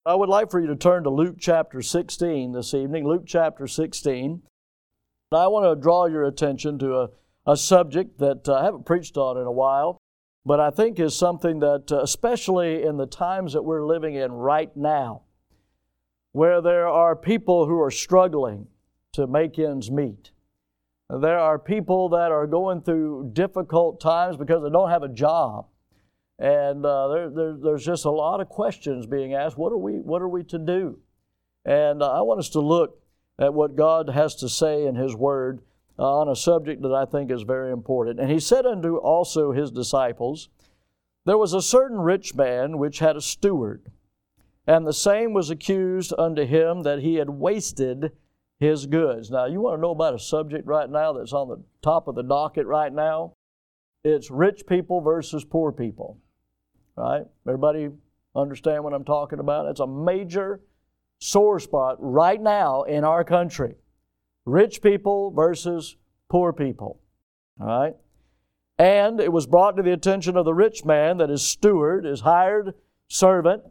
I would like for you to turn to Luke chapter 16 this evening, Luke chapter 16. I want to draw your attention to a subject that I haven't preached on in a while, but I think is something that, especially in the times that we're living in right now, where there are people who are struggling to make ends meet. There are people that are going through difficult times because they don't have a job. And there's just a lot of questions being asked. What are we to do? And I want us to look at what God has to say in His Word on a subject that I think is very important. And He said unto also His disciples, There was a certain rich man which had a steward, and the same was accused unto him that he had wasted his goods. Now, you want to know about a subject right now that's on the top of the docket right now? It's rich people versus poor people. Right? Everybody understand what I'm talking about? It's a major sore spot right now in our country. Rich people versus poor people. All right? And it was brought to the attention of the rich man that his steward, his hired servant,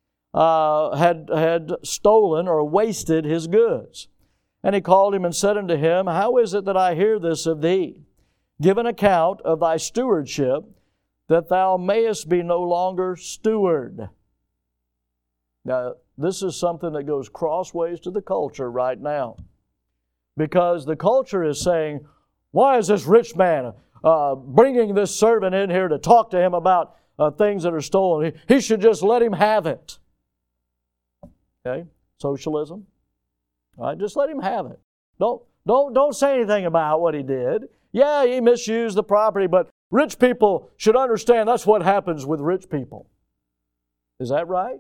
had stolen or wasted his goods. And he called him and said unto him, How is it that I hear this of thee? Give an account of thy stewardship, that thou mayest be no longer steward. Now, this is something that goes crossways to the culture right now. Because the culture is saying, why is this rich man bringing this servant in here to talk to him about things that are stolen? He should just let him have it. Okay? Socialism. All right? Just let him have it. Don't say anything about what he did. Yeah, he misused the property, but rich people should understand that's what happens with rich people. Is that right?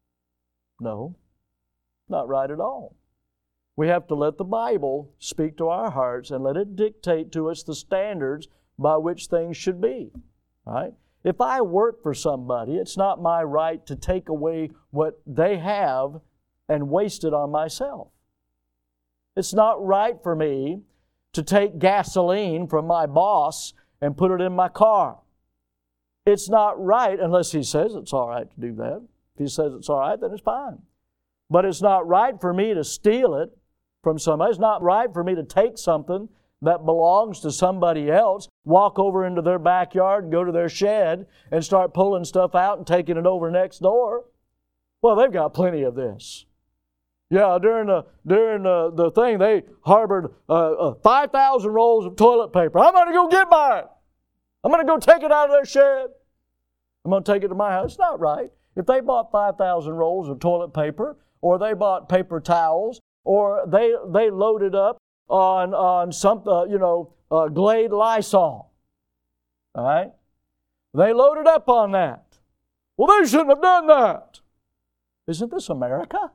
No, not right at all. We have to let the Bible speak to our hearts and let it dictate to us the standards by which things should be. Right? If I work for somebody, it's not my right to take away what they have and waste it on myself. It's not right for me to take gasoline from my boss and put it in my car. It's not right unless he says it's all right to do that. If he says it's all right, then it's fine. But it's not right for me to steal it from somebody. It's not right for me to take something that belongs to somebody else, walk over into their backyard and go to their shed and start pulling stuff out and taking it over next door. Well, they've got plenty of this. Yeah, during the thing, they harbored 5,000 rolls of toilet paper. I'm going to go get mine. I'm going to go take it out of their shed. I'm going to take it to my house. It's not right. If they bought 5,000 rolls of toilet paper, or they bought paper towels, or they loaded up on some Glade Lysol, all right? They loaded up on that. Well, they shouldn't have done that. Isn't this America?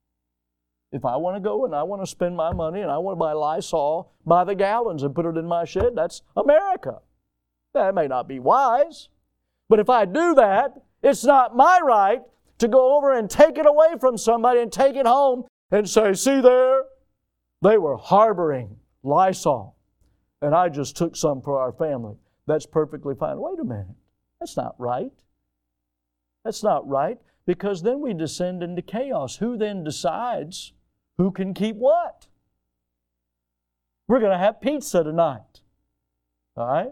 If I want to go and I want to spend my money and I want to buy Lysol by the gallons and put it in my shed, that's America. That may not be wise, but if I do that, it's not my right to go over and take it away from somebody and take it home and say, see there, they were harboring Lysol and I just took some for our family. That's perfectly fine. Wait a minute. That's not right. That's not right, because then we descend into chaos. Who then decides who can keep what? We're going to have pizza tonight. All right?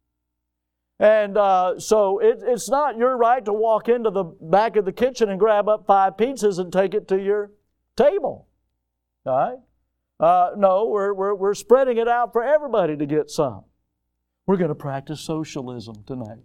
And so it's not your right to walk into the back of the kitchen and grab up 5 pizzas and take it to your table. All right? No, we're spreading it out for everybody to get some. We're going to practice socialism tonight.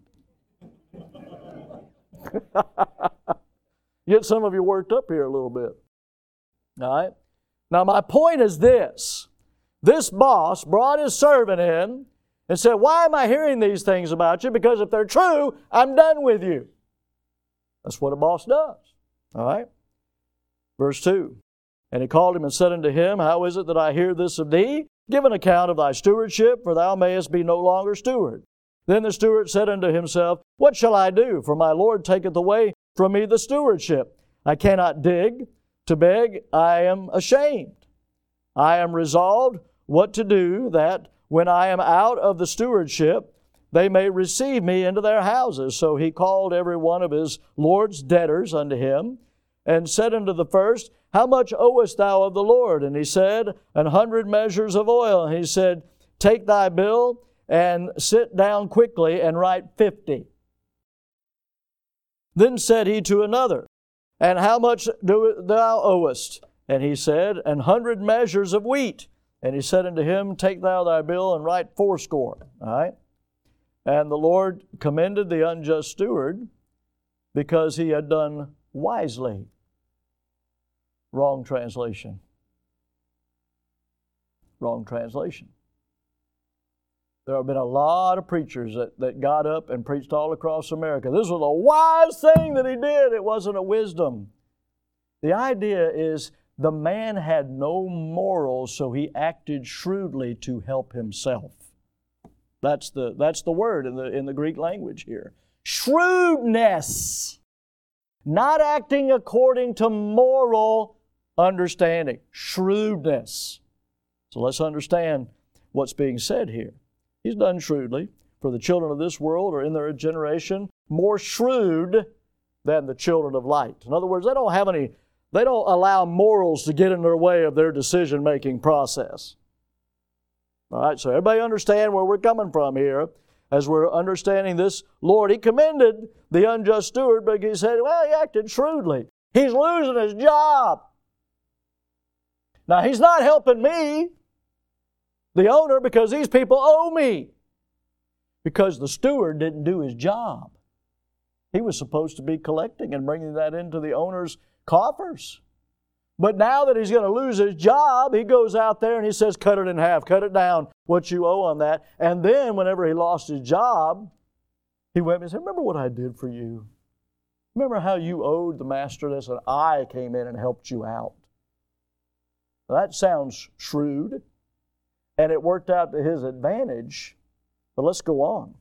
Get some of you worked up here a little bit. All right? Now, my point is this. This boss brought his servant in and said, why am I hearing these things about you? Because if they're true, I'm done with you. That's what a boss does. All right? Verse 2. And he called him and said unto him, How is it that I hear this of thee? Give an account of thy stewardship, for thou mayest be no longer steward. Then the steward said unto himself, What shall I do? For my Lord taketh away from me the stewardship. I cannot dig. To beg, I am ashamed. I am resolved what to do, that when I am out of the stewardship, they may receive me into their houses. So he called every one of his Lord's debtors unto him, and said unto the first, How much owest thou of the Lord? And he said, 100 measures of oil. And he said, Take thy bill and sit down quickly and write 50. Then said he to another, And how much do thou owest? And he said, 100 measures of wheat. And he said unto him, Take thou thy bill and write 80. All right? And the Lord commended the unjust steward because he had done wisely. Wrong translation. Wrong translation. There have been a lot of preachers that got up and preached all across America. This was a wise thing that he did. It wasn't a wisdom. The idea is the man had no morals, so he acted shrewdly to help himself. That's the word in the Greek language here. Shrewdness. Not acting according to moral understanding. Shrewdness. So let's understand what's being said here. He's done shrewdly. For the children of this world are in their generation more shrewd than the children of light. In other words, they don't allow morals to get in their way of their decision-making process. All right, so everybody understand where we're coming from here as we're understanding this Lord. He commended the unjust steward, but he said, well, he acted shrewdly. He's losing his job. Now, he's not helping me, the owner, because these people owe me. Because the steward didn't do his job. He was supposed to be collecting and bringing that into the owner's coffers. But now that he's going to lose his job, he goes out there and he says, cut it in half, cut it down, what you owe on that. And then whenever he lost his job, he went and said, remember what I did for you? Remember how you owed the master this and I came in and helped you out? Well, that sounds shrewd, and it worked out to his advantage. But let's go on.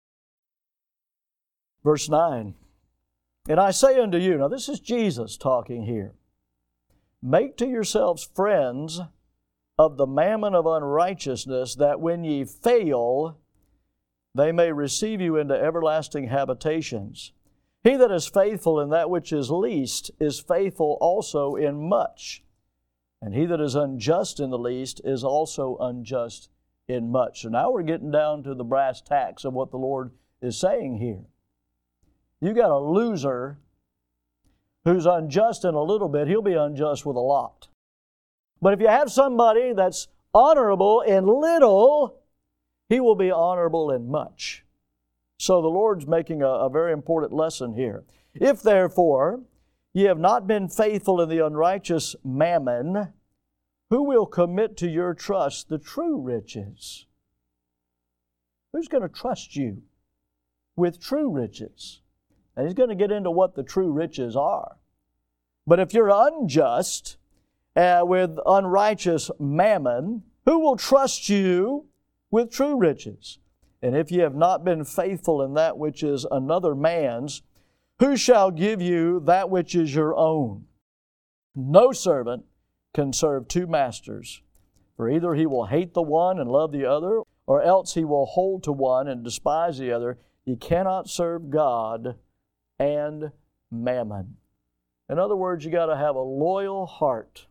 Verse 9. And I say unto you, now this is Jesus talking here, make to yourselves friends of the mammon of unrighteousness, that when ye fail, they may receive you into everlasting habitations. He that is faithful in that which is least is faithful also in much. And he that is unjust in the least is also unjust in much. So now we're getting down to the brass tacks of what the Lord is saying here. You got a loser who's unjust in a little bit, he'll be unjust with a lot. But if you have somebody that's honorable in little, he will be honorable in much. So the Lord's making a very important lesson here. If therefore ye have not been faithful in the unrighteous mammon, who will commit to your trust the true riches? Who's going to trust you with true riches? And he's going to get into what the true riches are. But if you're unjust with unrighteous mammon, who will trust you with true riches? And if ye have not been faithful in that which is another man's, who shall give you that which is your own? No servant can serve two masters, for either he will hate the one and love the other, or else he will hold to one and despise the other. Ye cannot serve God and mammon. In other words, you got to have a loyal heart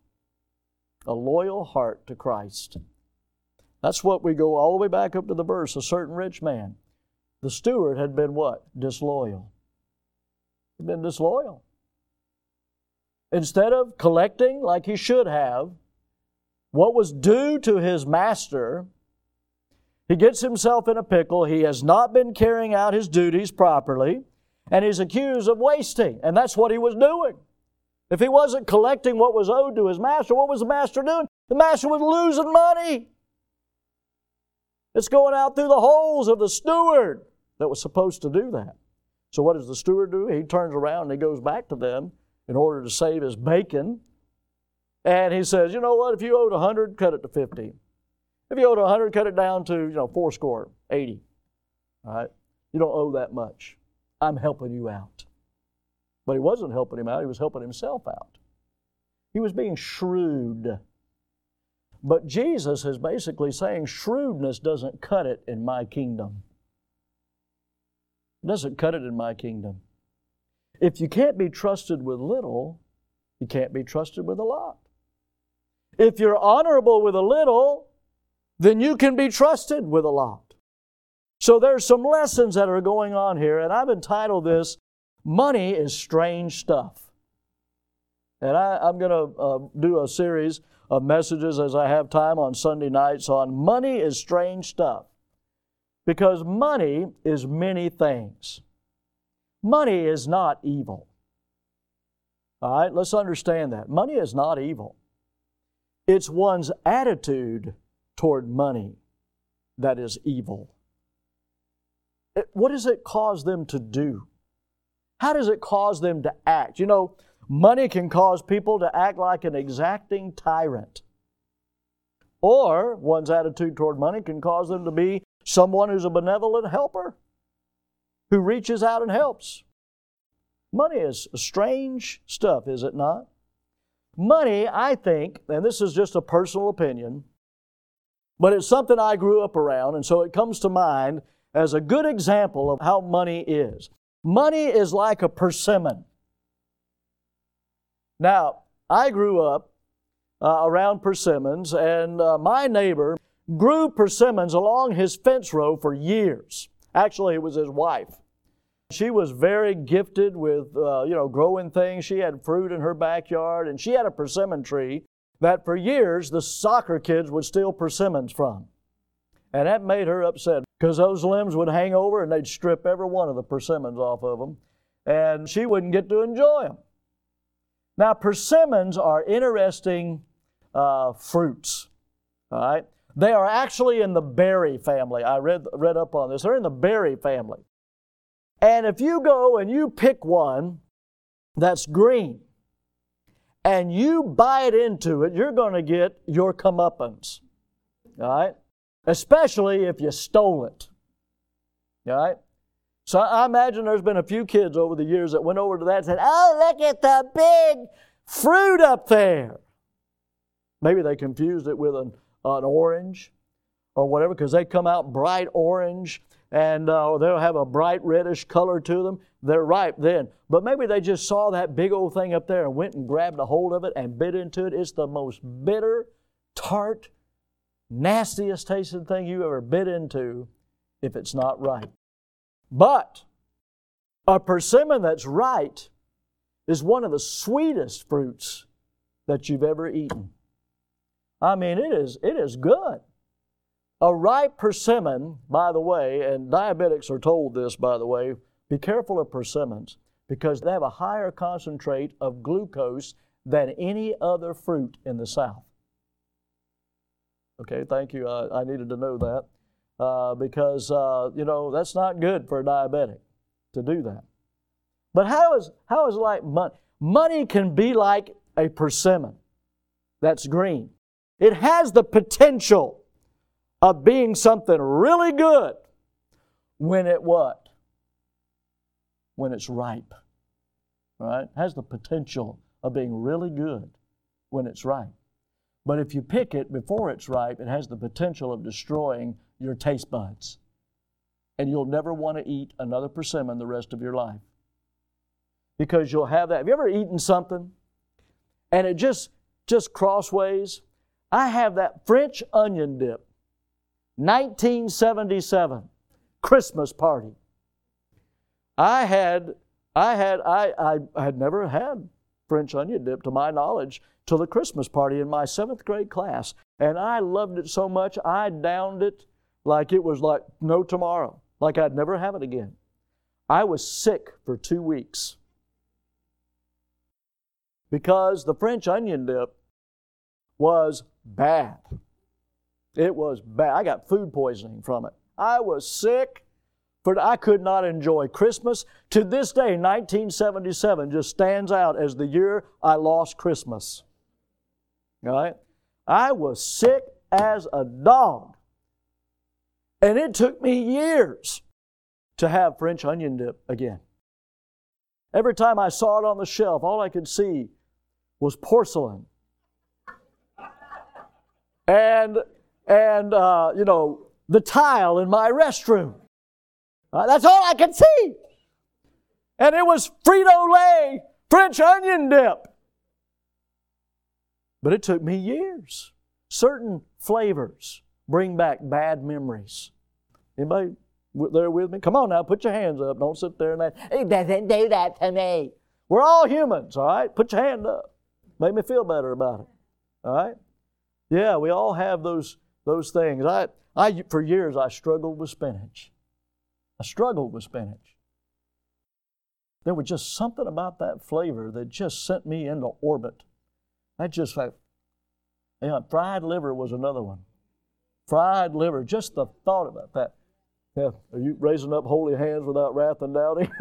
to Christ. That's what we go all the way back up to the verse, a certain rich man. The steward had been what? Disloyal. He'd been disloyal. Instead of collecting like he should have what was due to his master, he gets himself in a pickle. He has not been carrying out his duties properly, and he's accused of wasting. And that's what he was doing. If he wasn't collecting what was owed to his master, what was the master doing? The master was losing money. It's going out through the holes of the steward that was supposed to do that. So what does the steward do? He turns around and he goes back to them in order to save his bacon. And he says, you know what? If you owed 100, cut it to 50. If you owed 100, cut it down to, 80. All right? You don't owe that much. I'm helping you out. But he wasn't helping him out. He was helping himself out. He was being shrewd. But Jesus is basically saying shrewdness doesn't cut it in my kingdom. It doesn't cut it in my kingdom. If you can't be trusted with little, You can't be trusted with a lot. If you're honorable with a little, then you can be trusted with a lot. So there's some lessons that are going on here, and I've entitled this, Money is Strange Stuff. And I'm going to do a series of messages as I have time on Sunday nights on money is strange stuff. Because money is many things. Money is not evil. All right, let's understand that. Money is not evil. It's one's attitude toward money that is evil. What does it cause them to do? How does it cause them to act? You know, money can cause people to act like an exacting tyrant. Or one's attitude toward money can cause them to be someone who's a benevolent helper, who reaches out and helps. Money is strange stuff, is it not? Money, I think, and this is just a personal opinion, but it's something I grew up around, and so it comes to mind as a good example of how money is. Money is like a persimmon. Now, I grew up around persimmons, and my neighbor grew persimmons along his fence row for years. Actually, it was his wife. She was very gifted with, growing things. She had fruit in her backyard, and she had a persimmon tree that for years the soccer kids would steal persimmons from. And that made her upset because those limbs would hang over and they'd strip every one of the persimmons off of them, and she wouldn't get to enjoy them. Now, persimmons are interesting fruits, all right? They are actually in the berry family. I read up on this. They're in the berry family. And if you go and you pick one that's green and you bite into it, you're going to get your comeuppance, all right? Especially if you stole it, all right? So I imagine there's been a few kids over the years that went over to that and said, "Oh, look at the big fruit up there." Maybe they confused it with an orange or whatever, because they come out bright orange and they'll have a bright reddish color to them. They're ripe then. But maybe they just saw that big old thing up there and went and grabbed a hold of it and bit into it. It's the most bitter, tart, nastiest tasting thing you ever bit into if it's not ripe. But a persimmon that's right is one of the sweetest fruits that you've ever eaten. I mean, it is good. A ripe persimmon, by the way, and diabetics are told this, by the way, be careful of persimmons because they have a higher concentrate of glucose than any other fruit in the South. Okay, thank you. I needed to know that because, that's not good for a diabetic to do that. But how is like money? Money can be like a persimmon that's green. It has the potential of being something really good when it what? When it's ripe. Right? It has the potential of being really good when it's ripe. But if you pick it before it's ripe, it has the potential of destroying your taste buds. And you'll never want to eat another persimmon the rest of your life. Because you'll have that. Have you ever eaten something and it just crossways? I have that French onion dip, 1977, Christmas party. I had never had French onion dip, to my knowledge, till the Christmas party in my 7th grade class. And I loved it so much, I downed it like it was like no tomorrow, like I'd never have it again. I was sick for 2 weeks because the French onion dip was bad. It was bad. I got food poisoning from it. I was sick. I could not enjoy Christmas. To this day, 1977 just stands out as the year I lost Christmas. All right? I was sick as a dog. And it took me years to have French onion dip again. Every time I saw it on the shelf, all I could see was porcelain. And the tile in my restroom. That's all I could see. And it was Frito-Lay French onion dip. But it took me years. Certain flavors bring back bad memories. Anybody there with me? Come on now, put your hands up. Don't sit there and say, "It doesn't do that to me." We're all humans, all right? Put your hand up. Make me feel better about it, all right? Yeah, we all have those things. I for years, I struggled with spinach. I struggled with spinach. There was just something about that flavor that just sent me into orbit. I just like, fried liver was another one. Fried liver, just the thought about that. Yeah, are you raising up holy hands without wrath and doubting?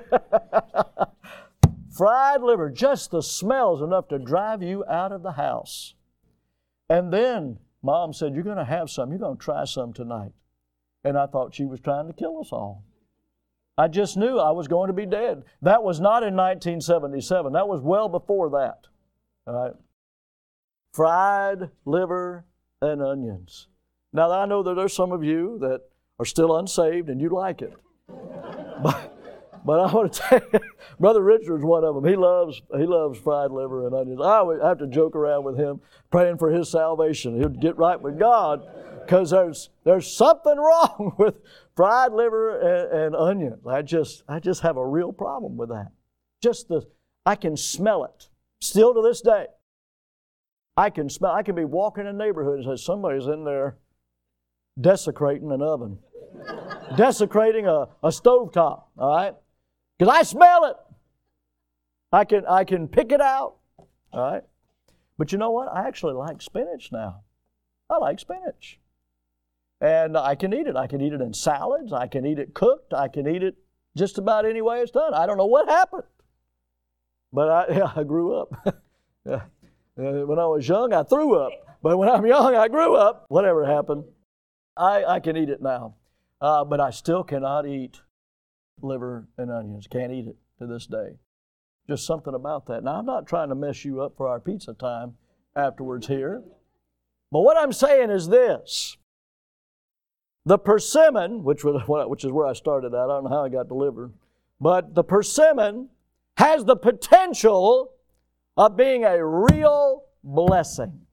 Fried liver, just the smell is enough to drive you out of the house. And then Mom said, "You're going to have some. You're going to try some tonight." And I thought she was trying to kill us all. I just knew I was going to be dead. That was not in 1977. That was well before that. All right. Fried liver and onions. Now, I know that there's some of you that are still unsaved and you like it. But I want to tell you, Brother Richard's one of them. He loves fried liver and onions. I always have to joke around with him, praying for his salvation. He'll get right with God, because there's something wrong with fried liver and onions. I just have a real problem with that. I can smell it. Still to this day. I can be walking in a neighborhood and say, somebody's in there desecrating an oven. Desecrating a stovetop, all right? Because I smell it. I can pick it out, all right? But you know what? I actually like spinach now. I like spinach. And I can eat it. I can eat it in salads. I can eat it cooked. I can eat it just about any way it's done. I don't know what happened. But I grew up. Yeah. When I was young, I threw up. But when I'm young, I grew up. Whatever happened, I can eat it now. But I still cannot eat liver and onions. Can't eat it to this day. Just something about that. Now, I'm not trying to mess you up for our pizza time afterwards here. But what I'm saying is this. The persimmon, which is where I started at, I don't know how I got to liver, but the persimmon has the potential of being a real blessing.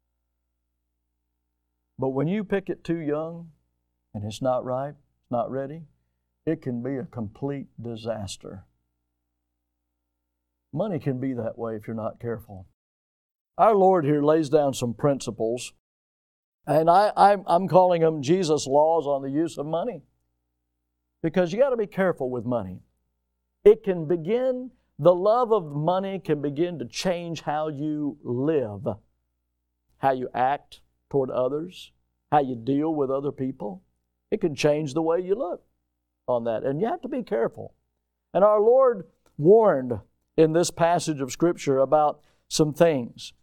But when you pick it too young and it's not ripe, it's not ready, it can be a complete disaster. Money can be that way if you're not careful. Our Lord here lays down some principles, and I'm calling them Jesus' laws on the use of money. Because you got to be careful with money. The love of money can begin to change how you live, how you act toward others, how you deal with other people. It can change the way you look on that, and you have to be careful. And our Lord warned in this passage of Scripture about some things.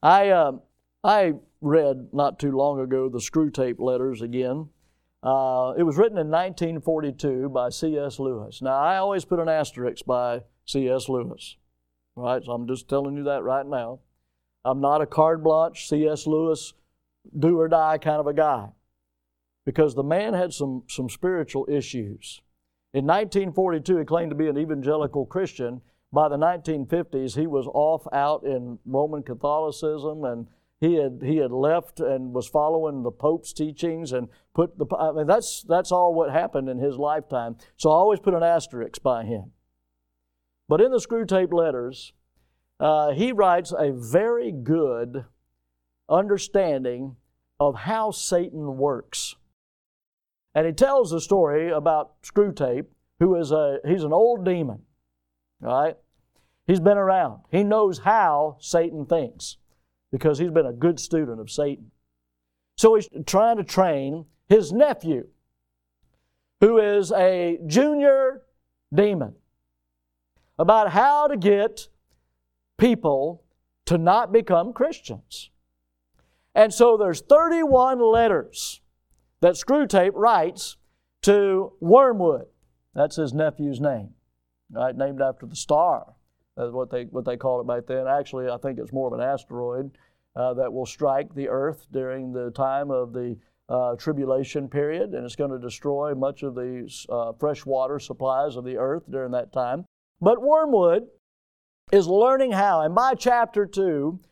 I read not too long ago the Screwtape Letters again. It was written in 1942 by C.S. Lewis. Now, I always put an asterisk by C.S. Lewis, right? So I'm just telling you that right now. I'm not a carte blanche C.S. Lewis do or die kind of a guy, because the man had some spiritual issues. In 1942, he claimed to be an evangelical Christian. By the 1950s, he was off out in Roman Catholicism, and he had left and was following the Pope's teachings and that's all what happened in his lifetime. So I always put an asterisk by him. But in the Screwtape Letters, he writes a very good understanding of how Satan works. And he tells the story about Screwtape, he's an old demon, right? He's been around. He knows how Satan thinks, because he's been a good student of Satan. So he's trying to train his nephew, who is a junior demon, about how to get people to not become Christians. And so there's 31 letters that Screwtape writes to Wormwood. That's his nephew's name, right? Named after the star. That's what they called it back then. Actually, I think it's more of an asteroid that will strike the earth during the time of the tribulation period, and it's going to destroy much of the freshwater supplies of the earth during that time. But Wormwood is learning how, and by chapter 2,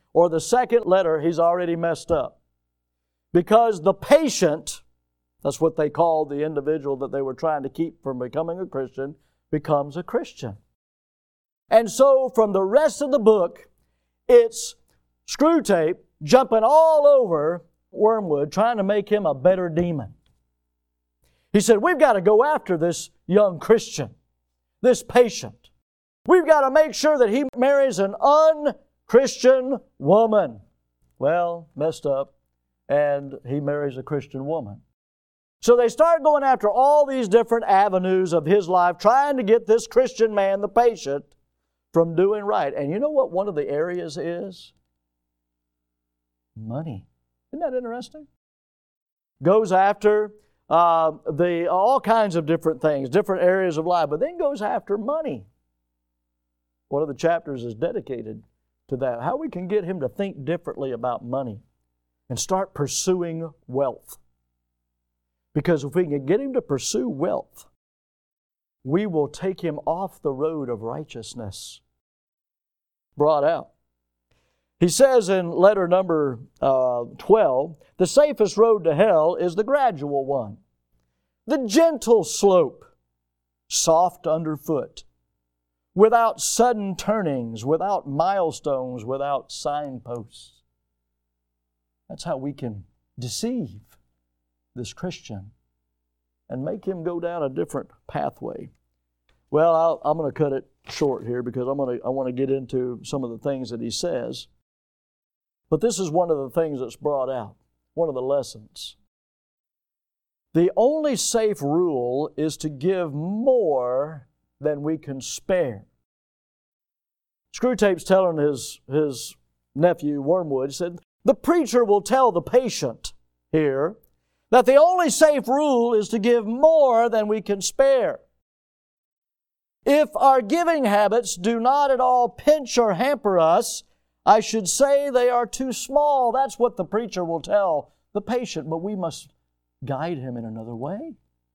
or the second letter, he's already messed up. Because the patient, that's what they called the individual that they were trying to keep from becoming a Christian, becomes a Christian. And so from the rest of the book, it's Screwtape jumping all over Wormwood, trying to make him a better demon. He said, we've got to go after this young Christian, this patient. We've got to make sure that he marries an unchristian woman. Well, messed up, and he marries a Christian woman. So they start going after all these different avenues of his life, trying to get this Christian man, the patient, from doing right. And you know what one of the areas is? Money. Isn't that interesting? Goes after all kinds of different things, different areas of life, but then goes after money. One of the chapters is dedicated to that, how we can get him to think differently about money and start pursuing wealth. Because if we can get him to pursue wealth, we will take him off the road of righteousness. Brought out. He says in letter number 12, the safest road to hell is the gradual one, the gentle slope, soft underfoot, without sudden turnings, without milestones, without signposts. That's how we can deceive this Christian and make him go down a different pathway. Well, I'm going to cut it short here because I want to get into some of the things that he says. But this is one of the things that's brought out, one of the lessons. The only safe rule is to give more than we can spare. Screwtape's telling his nephew, Wormwood, he said, the preacher will tell the patient here that the only safe rule is to give more than we can spare. If our giving habits do not at all pinch or hamper us, I should say they are too small. That's what the preacher will tell the patient, but we must guide him in another way.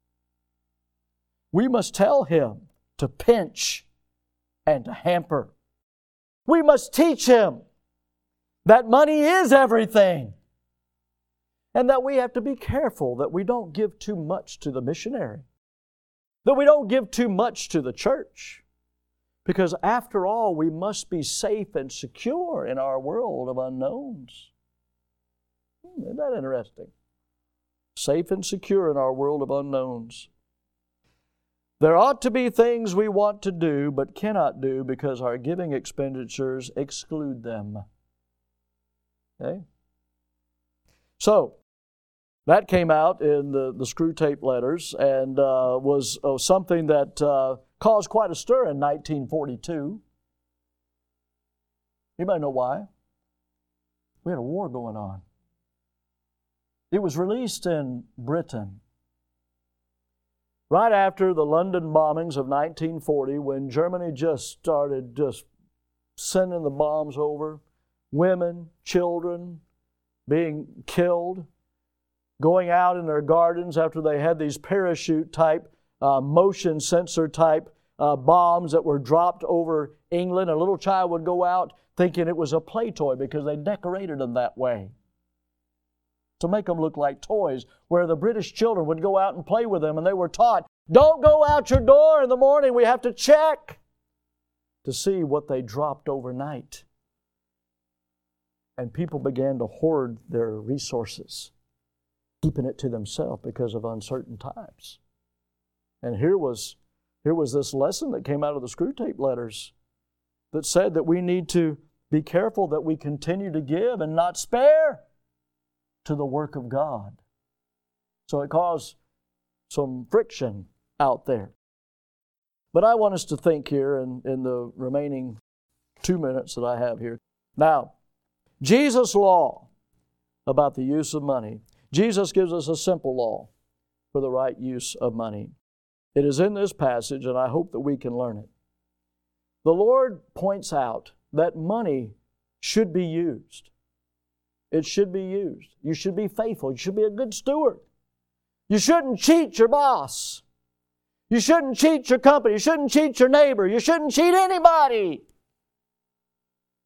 We must tell him to pinch and to hamper. We must teach him that money is everything and that we have to be careful that we don't give too much to the missionary, that we don't give too much to the church. Because after all, we must be safe and secure in our world of unknowns. Isn't that interesting? Safe and secure in our world of unknowns. There ought to be things we want to do but cannot do because our giving expenditures exclude them. Okay? So, that came out in the Screwtape letters and was something that caused quite a stir in 1942. Anybody know why? We had a war going on. It was released in Britain right after the London bombings of 1940, when Germany just started sending the bombs over, women, children being killed, going out in their gardens after they had these parachute type, motion sensor type bombs that were dropped over England. A little child would go out thinking it was a play toy because they decorated them that way to make them look like toys, where the British children would go out and play with them, and they were taught, don't go out your door in the morning, we have to check to see what they dropped overnight. And people began to hoard their resources, keeping it to themselves because of uncertain times. And here was this lesson that came out of the Screwtape letters that said that we need to be careful that we continue to give and not spare to the work of God. So it caused some friction out there. But I want us to think here in the remaining 2 minutes that I have here. Now, Jesus' law about the use of money. Jesus gives us a simple law for the right use of money. It is in this passage, and I hope that we can learn it. The Lord points out that money should be used. It should be used. You should be faithful. You should be a good steward. You shouldn't cheat your boss. You shouldn't cheat your company. You shouldn't cheat your neighbor. You shouldn't cheat anybody.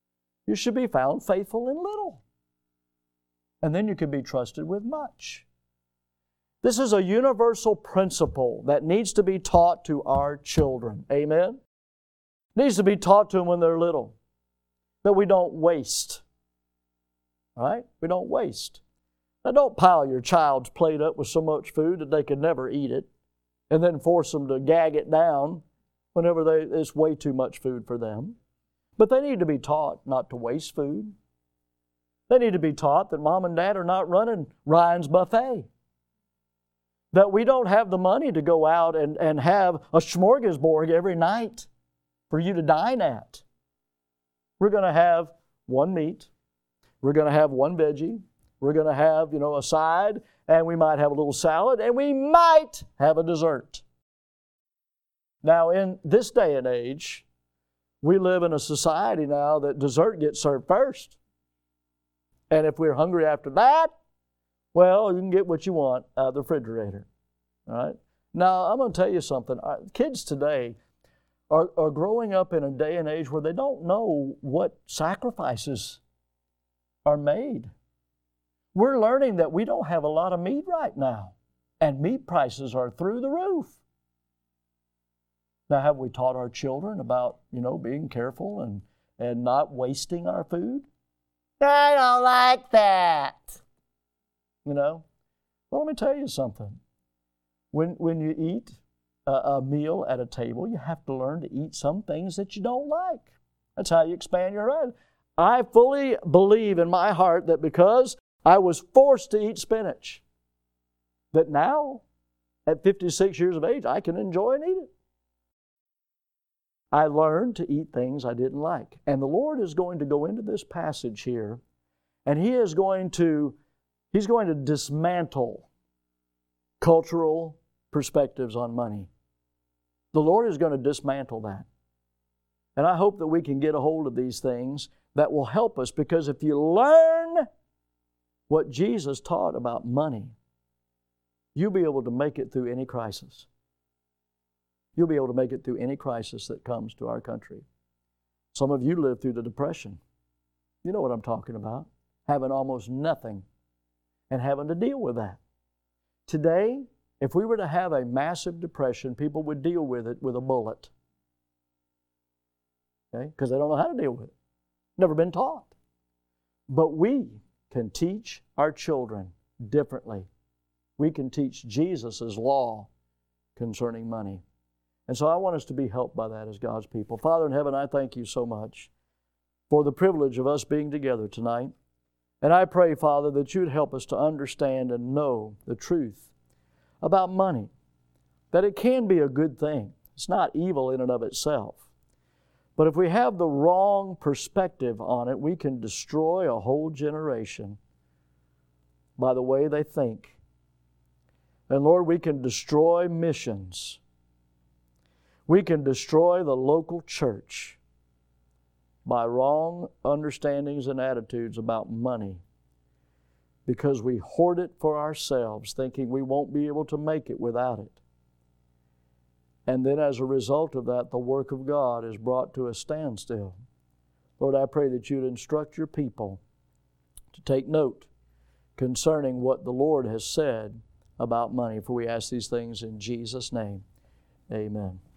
You should be found faithful in little. And then you can be trusted with much. This is a universal principle that needs to be taught to our children. Amen? Needs to be taught to them when they're little. That we don't waste. All right? We don't waste. Now, don't pile your child's plate up with so much food that they can never eat it, and then force them to gag it down whenever it's way too much food for them. But they need to be taught not to waste food. They need to be taught that Mom and Dad are not running Ryan's Buffet. That we don't have the money to go out and have a smorgasbord every night for you to dine at. We're going to have one meat. We're going to have one veggie. We're going to have, a side, and we might have a little salad, and we might have a dessert. Now, in this day and age, we live in a society now that dessert gets served first. And if we're hungry after that, well, you can get what you want out of the refrigerator. All right? Now, I'm going to tell you something. Kids today are growing up in a day and age where they don't know what sacrifices are made. We're learning that we don't have a lot of meat right now, and meat prices are through the roof. Now, have we taught our children about, being careful and not wasting our food? I don't like that. Well, let me tell you something. When you eat a meal at a table, you have to learn to eat some things that you don't like. That's how you expand your horizon. I fully believe in my heart that because I was forced to eat spinach, that now, at 56 years of age, I can enjoy and eat it. I learned to eat things I didn't like. And the Lord is going to go into this passage here, and He's going to dismantle cultural perspectives on money. The Lord is going to dismantle that. And I hope that we can get a hold of these things that will help us, because if you learn what Jesus taught about money, you'll be able to make it through any crisis. You'll be able to make it through any crisis that comes to our country. Some of you lived through the Depression. You know what I'm talking about. Having almost nothing and having to deal with that. Today, if we were to have a massive depression, people would deal with it with a bullet. Okay? Because they don't know how to deal with it. Never been taught. But we can teach our children differently. We can teach Jesus' law concerning money. And so I want us to be helped by that as God's people. Father in heaven, I thank You so much for the privilege of us being together tonight. And I pray, Father, that You'd help us to understand and know the truth about money, that it can be a good thing. It's not evil in and of itself. But if we have the wrong perspective on it, we can destroy a whole generation by the way they think. And Lord, we can destroy missions. We can destroy the local church by wrong understandings and attitudes about money, because we hoard it for ourselves, thinking we won't be able to make it without it. And then as a result of that, the work of God is brought to a standstill. Lord, I pray that You'd instruct Your people to take note concerning what the Lord has said about money. For we ask these things in Jesus' name. Amen.